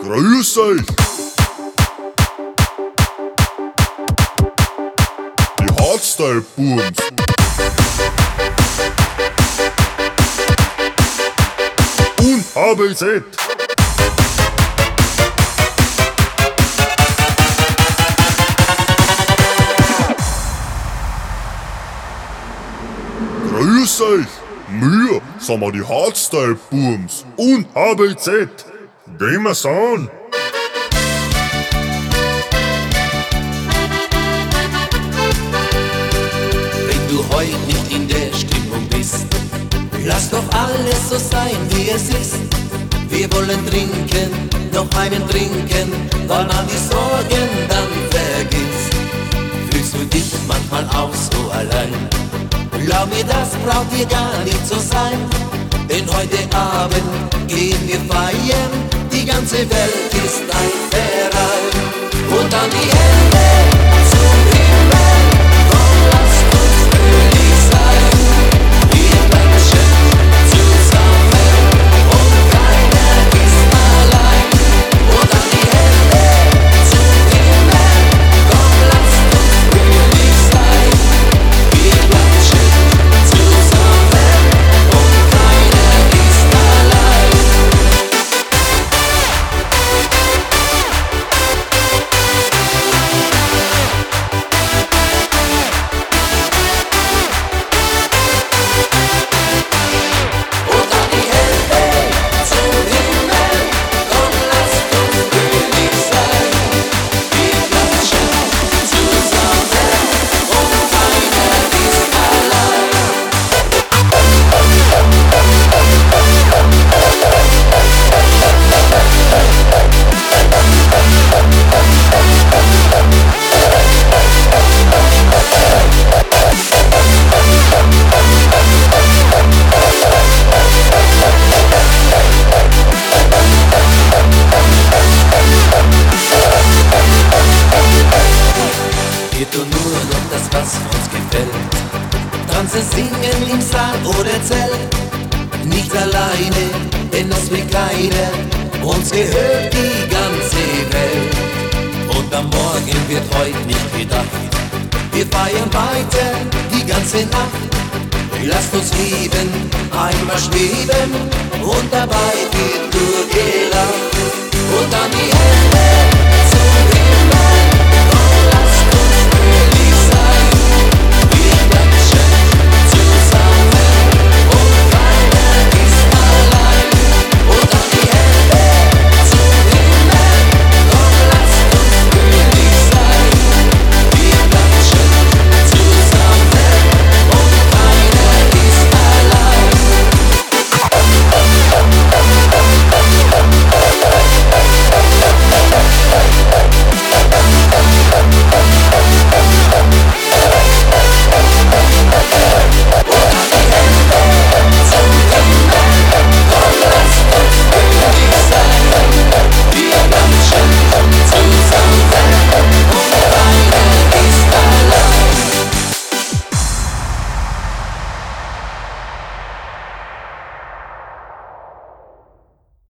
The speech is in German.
Grüß euch! Die Hardstyle-Burms. Und HBZ. Grüß euch! Wir sind wir die Hardstyle-Burms und HBZ. Gehen wir's an! Wenn du heute nicht in der Stimmung bist, lass doch alles so sein, wie es ist. Wir wollen trinken, noch einen trinken, weil man die Sorgen dann vergisst. Fühlst du dich manchmal auch so allein? Glaub mir, das braucht dir gar nicht so sein. Denn heute Abend gehen wir feiern, die ganze Welt ist ein Verein. Und dann die Hände zum Himmel, komm, lasst uns fröhlich sein. Wir klatschen zusammen und keiner ist allein. Und dann die Hände zum Himmel, komm, lasst uns fröhlich sein. Wir klatschen zusammen und keiner ist allein. Und dann die Hände zum Himmel, komm, lasst uns fröhlich sein. Wir klatschen zusammen und keiner ist allein. Wir tun nur noch das, was uns gefällt. Tanzen, singen im Saal oder Zelt. Nicht alleine, denn es will keiner. Uns gehört die ganze Welt. Und am Morgen wird heute nicht gedacht. Wir feiern weiter die ganze Nacht. Lasst uns lieben, einmal schweben. Und dabei wird nur gelacht. Und dann die Hände